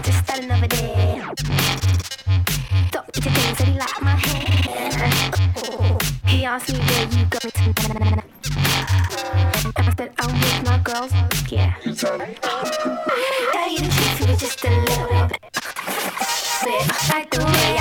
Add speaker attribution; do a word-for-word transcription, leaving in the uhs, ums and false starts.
Speaker 1: just starting over there. Thought what you think, said he liked my hair. He asked me where you going tonight. And I said I'm with my girls, yeah. Tell you the truth, it was just a little bit. I like the way